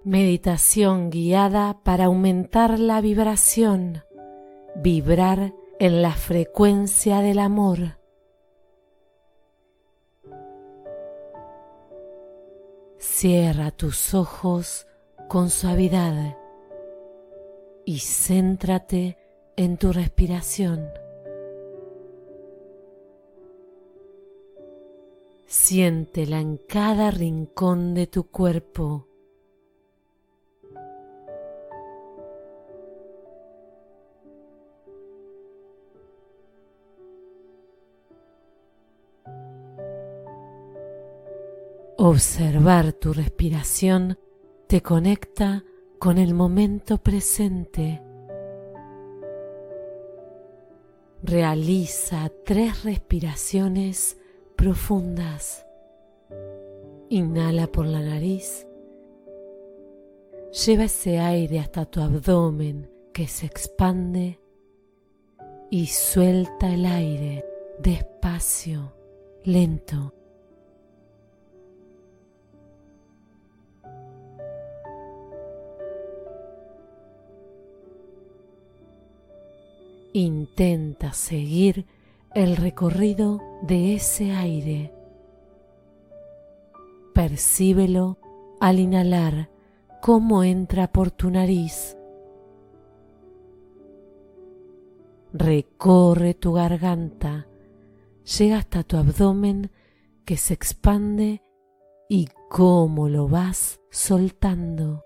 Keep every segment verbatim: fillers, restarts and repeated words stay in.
Meditación guiada para aumentar la vibración, vibrar en la frecuencia del amor. Cierra tus ojos con suavidad y céntrate en tu respiración. Siéntela en cada rincón de tu cuerpo. Observar tu respiración te conecta con el momento presente. Realiza tres respiraciones profundas. Inhala por la nariz. Lleva ese aire hasta tu abdomen que se expande y suelta el aire despacio, lento. Intenta seguir el recorrido de ese aire. Percíbelo al inhalar, cómo entra por tu nariz. Recorre tu garganta, llega hasta tu abdomen que se expande y cómo lo vas soltando.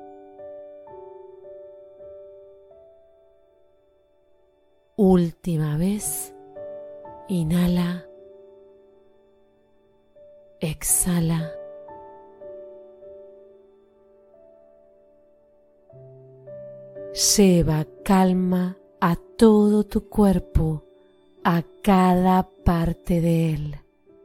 Última vez, inhala, exhala. Lleva calma a todo tu cuerpo, a cada parte de él.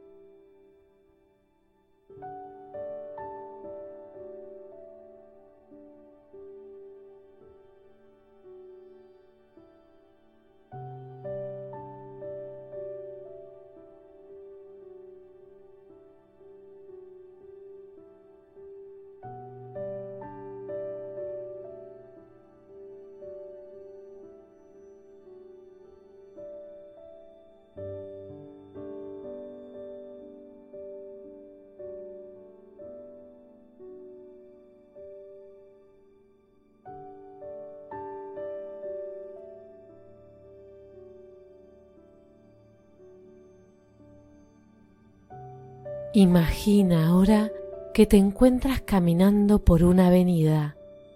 Imagina ahora que te encuentras caminando por una avenida.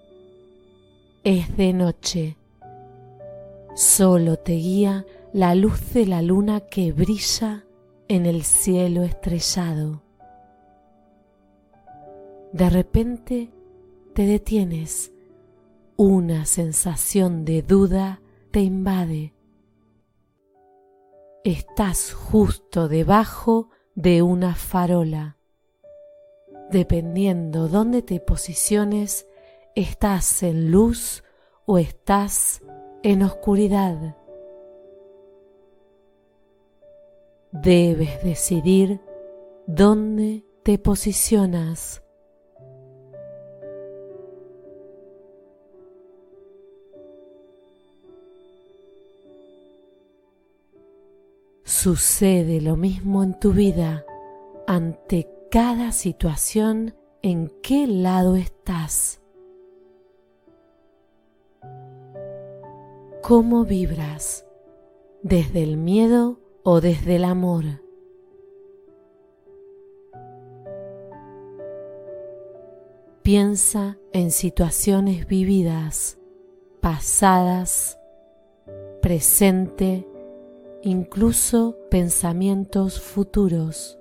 Es de noche. Solo te guía la luz de la luna que brilla en el cielo estrellado. De repente te detienes. Una sensación de duda te invade. Estás justo debajo de una farola. Dependiendo dónde te posiciones, estás en luz o estás en oscuridad. Debes decidir dónde te posicionas. Sucede lo mismo en tu vida. Ante cada situación, ¿en qué lado estás? ¿Cómo vibras? ¿Desde el miedo o desde el amor? Piensa en situaciones vividas, pasadas, presente, incluso pensamientos futuros.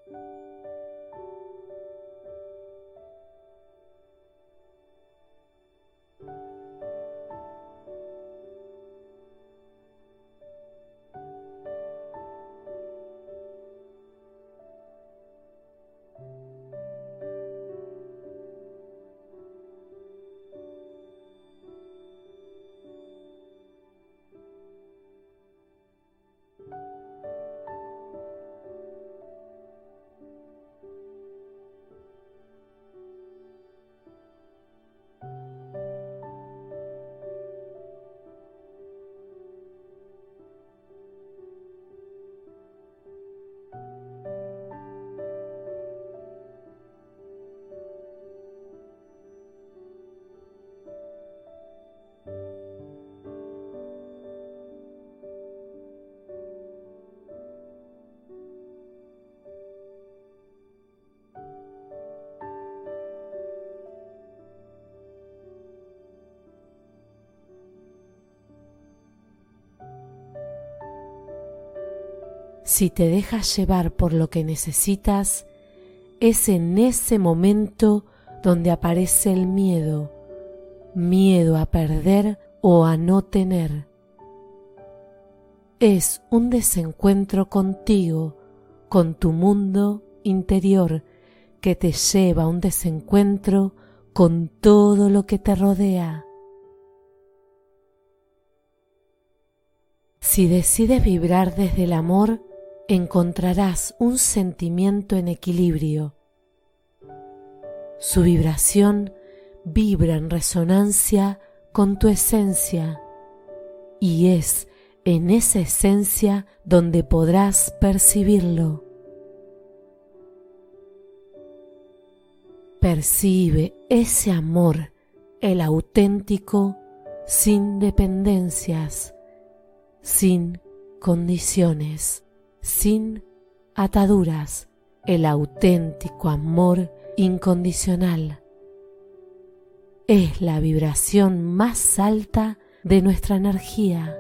Si te dejas llevar por lo que necesitas, es en ese momento donde aparece el miedo, miedo a perder o a no tener. Es un desencuentro contigo, con tu mundo interior, que te lleva a un desencuentro con todo lo que te rodea. Si decides vibrar desde el amor, encontrarás un sentimiento en equilibrio. Su vibración vibra en resonancia con tu esencia y es en esa esencia donde podrás percibirlo. Percibe ese amor, el auténtico, sin dependencias, sin condiciones, sin ataduras, el auténtico amor incondicional. Es la vibración más alta de nuestra energía.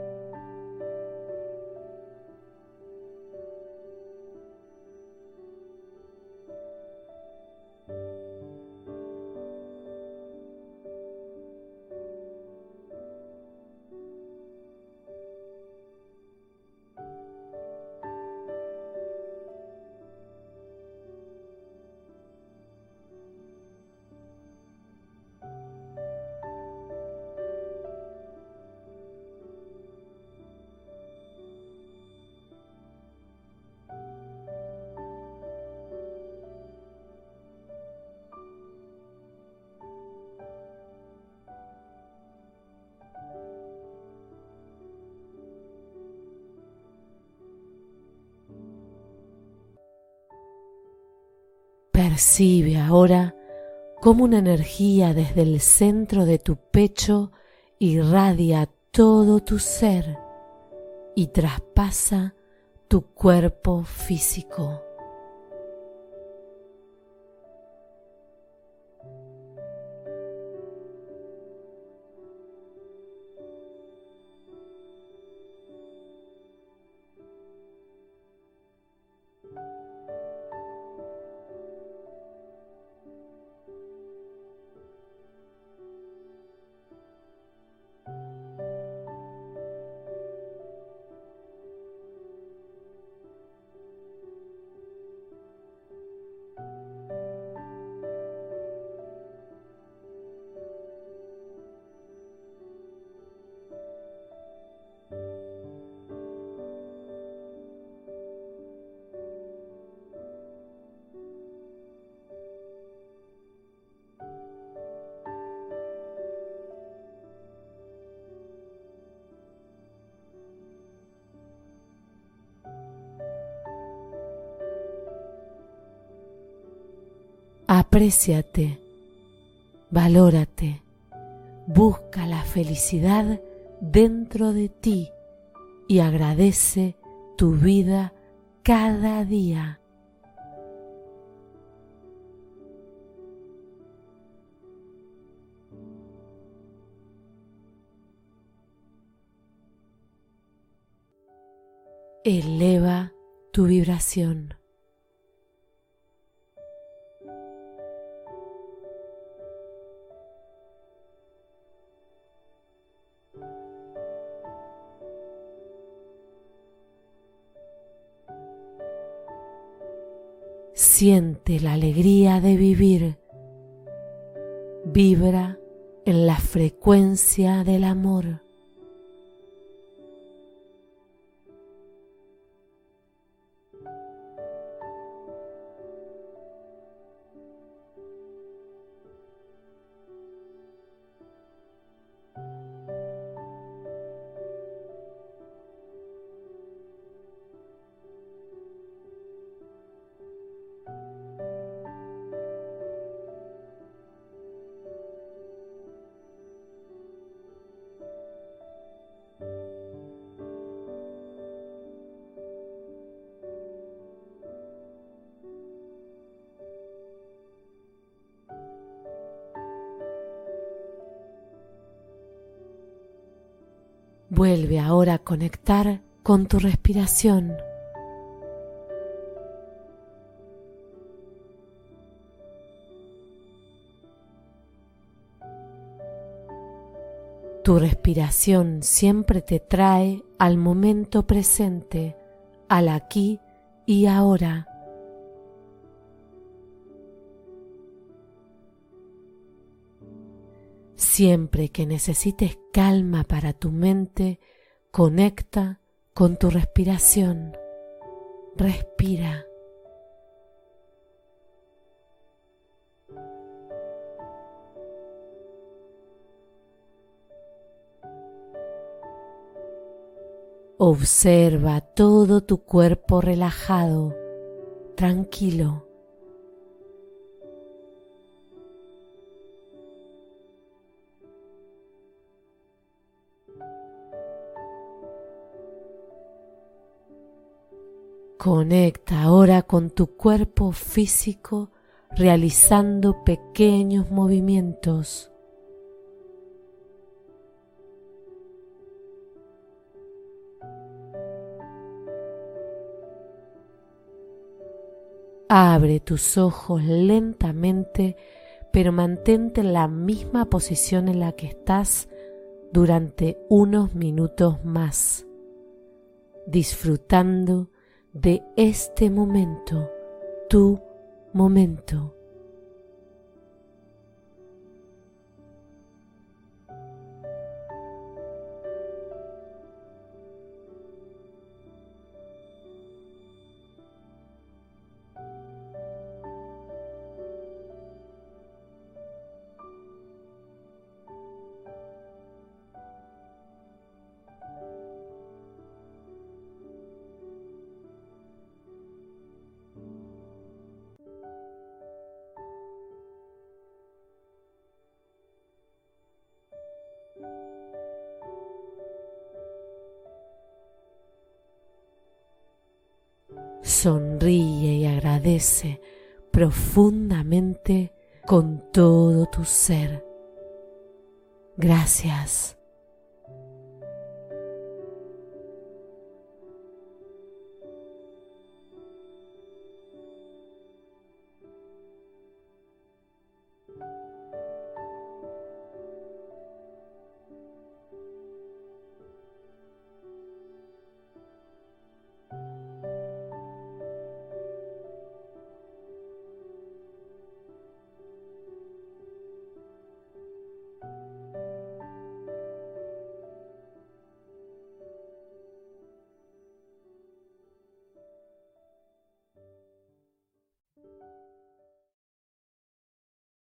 Percibe ahora cómo una energía desde el centro de tu pecho irradia todo tu ser y traspasa tu cuerpo físico. Apréciate, valórate, busca la felicidad dentro de ti y agradece tu vida cada día. Eleva tu vibración. Siente la alegría de vivir. Vibra en la frecuencia del amor. Vuelve ahora a conectar con tu respiración. Tu respiración siempre te trae al momento presente, al aquí y ahora. Siempre que necesites calma para tu mente, conecta con tu respiración. Respira. Observa todo tu cuerpo relajado, tranquilo. Conecta ahora con tu cuerpo físico realizando pequeños movimientos. Abre tus ojos lentamente, pero mantente en la misma posición en la que estás durante unos minutos más, disfrutando de este momento, tu momento. Sonríe y agradece profundamente con todo tu ser. Gracias.